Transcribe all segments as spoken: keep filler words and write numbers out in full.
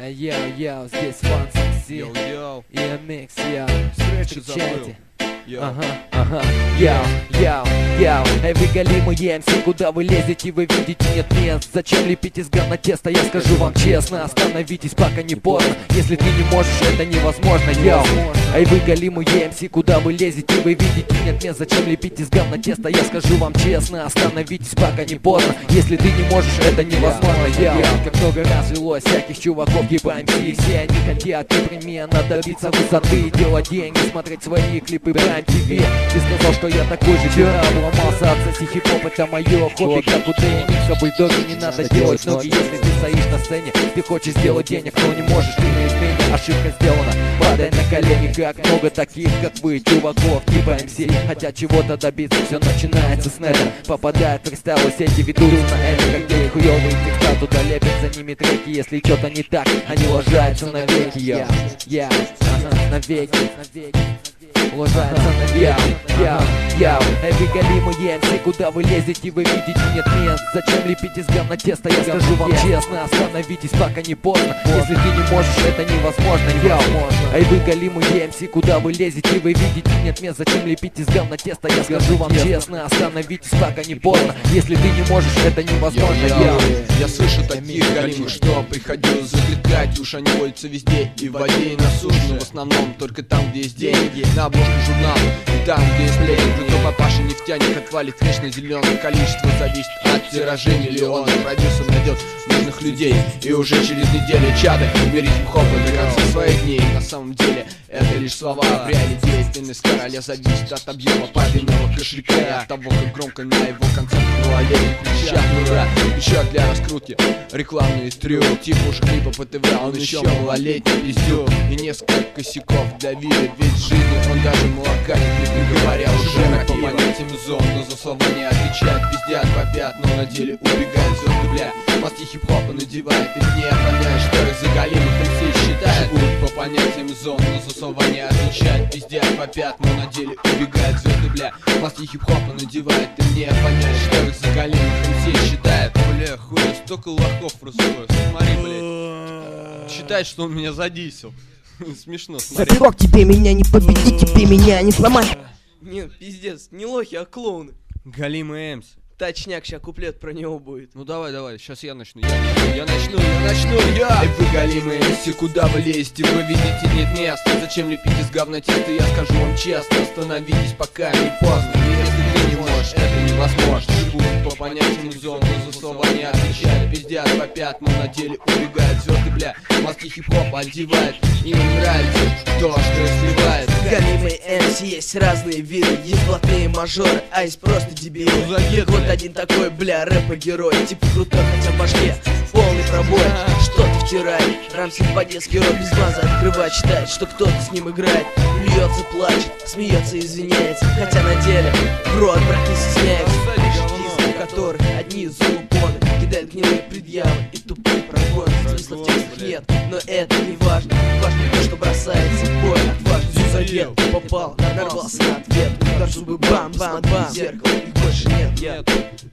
Йоу-йоу, здесь Ванс Си Йоу-йоу. и Микс, йоу. Встречу забыл. Встречайте. Йоу. Ага, ага, яу, яу, яу. Эй, вы галимые эм си, куда вы лезете, вы видите, нет мест. Зачем лепить из говна теста, я скажу вам честно. Остановитесь, пока не поздно. Если ты не можешь, это невозможно, яу. Эй, вы галимые эм си, куда вы лезете, вы видите, нет мест. Зачем лепить из говна теста, я скажу вам честно. Остановитесь, пока не поздно. Если ты не можешь, это невозможно, яу. Как много раз велось всяких чуваков, еба эм си. Все они хотят непременно добиться высоты, делать деньги, смотреть свои клипы Prime ти ви. Ты сказал, что я такой же пират, ломался от соси, хип-хоп это мое хобби. Как у Дэймикса, бульдоги, не надо делать ноги. Если ты стоишь на сцене, ты хочешь сделать денег, но не можешь, ты на измене, ошибка сделана. Падай на колени, как много таких, как вы, чуваков, типа эм си. Хотят чего-то добиться, все начинается с нета. Попадают в фристайлы, сети ведутся на это, как где хуёвые текста, туда лепят за ними треки. Если что-то не так, они ложатся навеки, я, я, навеки, навеки. Ложатся на яу, яу, яу. Эй, вы галимые эм си, куда вы лезете, вы видите, нет мест. Зачем лепить из говна теста, я скажу вам честно. Остановитесь, пока не поздно. Если ты не можешь, это невозможно, яу. Эй, вы галимые эм си, куда вы лезете, вы видите, нет мест. Зачем лепить из говна теста, я скажу вам честно. Остановитесь, пока не поздно. Если ты не можешь, это невозможно, яу. Я слышу таких галимых, что приходилось загребать. Уж они водятся везде, и в воде, и на суше. Но в основном только там, где есть деньги. На обложку журнала, и там, где есть плейн. Кто папаша нефтяник отвалит вечно зеленое. Количество зависит от тиражей миллиона. Продюсер найдет нужных людей, и уже через неделю чаты в мире хип-хопа до конца своих дней. На самом деле это лишь слова, в реале деятельность короля зависит от объема папиного кошелька и от того, как громко на его концах в голове кричат ура. Еще для раскрутки рекламный трюк, типа уже клипа по ТВ, он еще малолетний пиздюк. И несколько косяков давили, ведь в жизни он даже молока не пил, не говоря уже на по понятиям зон. Но за слова не отвечает, пиздят, попят, но на деле убегает звезды, бля. Маски хип-хопа надевает, и не понять, что их за галимых эм си считает. Живут по понятиям зон, но за слова не отвечает, пиздят, попят, но на деле убегает звезды, бля. Маски хип-хопа надевает, и не понять, что их за галимых эм си считает. Бля, хуя, столько лохов происходит, смотри, блядь. Считает, что он меня задисил. Смешно, смотри. Рок, тебе меня не победить, тебе меня не сломать. Не, пиздец, не лохи, а клоуны. Галимый Эмс. Точняк, ща куплет про него будет. Ну давай, давай, сейчас я начну. Я, я начну, я начну, я! Эй, вы галимые эм си, куда вы лезете? Вы видите, нет места. Зачем лепить из говна теста? Я скажу вам честно. Остановитесь, пока не поздно. Если ты не можешь, это невозможно. Живут по понятиям зон, но за слова не отвечают. Пиздят, попят, но на деле убегают звезды, бля. Маски хип-хопа одевают. Им нравится то, что их сливает. Галимые эм си есть разные виды. Есть блатные мажоры, а есть просто дебилы. Вот один такой, бля, рэпер-герой. Типа крутой, хотя в башке полный пробой. Что-то втирает, рамсит по-детски, рот без глаза открывает. Считает, что кто-то с ним играет. Льется, плачет, смеется, извиняется. Хотя на деле в рот брат не стесняется. Лишь диск, в которых одни залупоны. Кидает гнилые предъявы и тупые прогоны. Смысла в текстах нет, но это не важно. Важно то, что бросается в бой. Отважный задет, попал, нарвался на ответ. Удар зубы, бам-бам-бам. Зеркало, их больше нет, нет.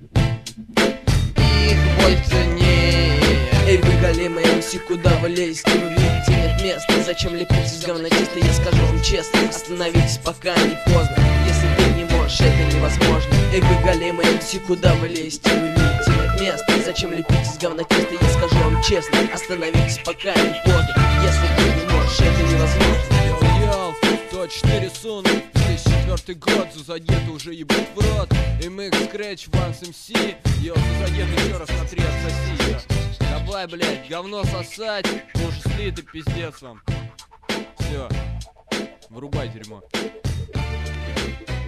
Их больше нет. Эй, вы галимые эм си, куда вы лезете? Вы видите, нет места. Зачем лепить из говна теста? Я скажу вам честно. Остановитесь, пока не поздно. Если ты не можешь, это невозможно. Эй, вы галимые эм си, куда вы лезете? Вы видите, нет места. Зачем лепить из говна теста? Я скажу вам честно. Остановитесь, пока не поздно. Если ты не можешь, это невозможно. Йоу, сто четыре сунут, две тысячи четвёртый год, Зузадеты уже ебут в рот. эм икс, Scratch, Ванс эм си. Йоу, Зузадеты еще раз на три отсоси, йо. Давай, блядь, говно сосать, вы уже слиты, пиздец вам. Все, вырубай дерьмо.